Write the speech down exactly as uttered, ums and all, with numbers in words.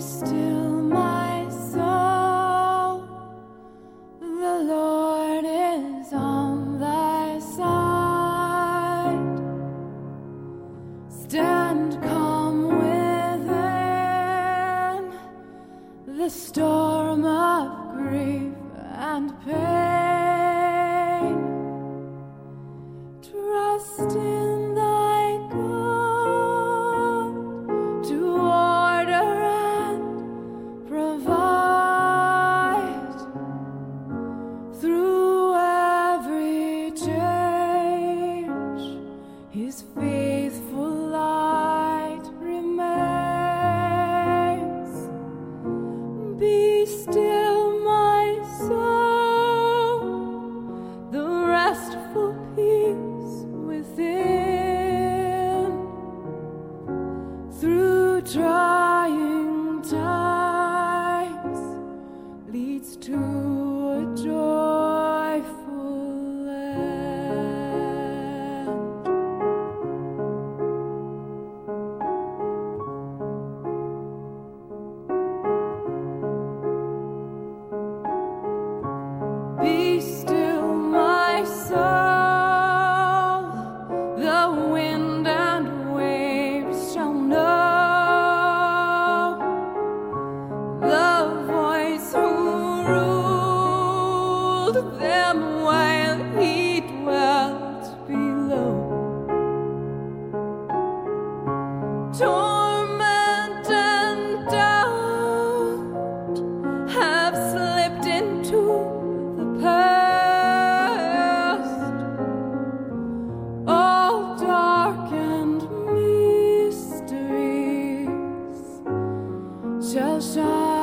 still, my soul, the Lord is on thy side. Stand calm within the storm of grief and pain. Trust in thy God to order and provide. Through every change, his faithful light remains. Be still, my soul, the restful peace within. Through trying times leads to a joyful end. Be still, my soul, the wind and waves shall know the voice who ruled them while he dwelt below. Torment and doubt have slipped into the past. All darkened mysteries shall shine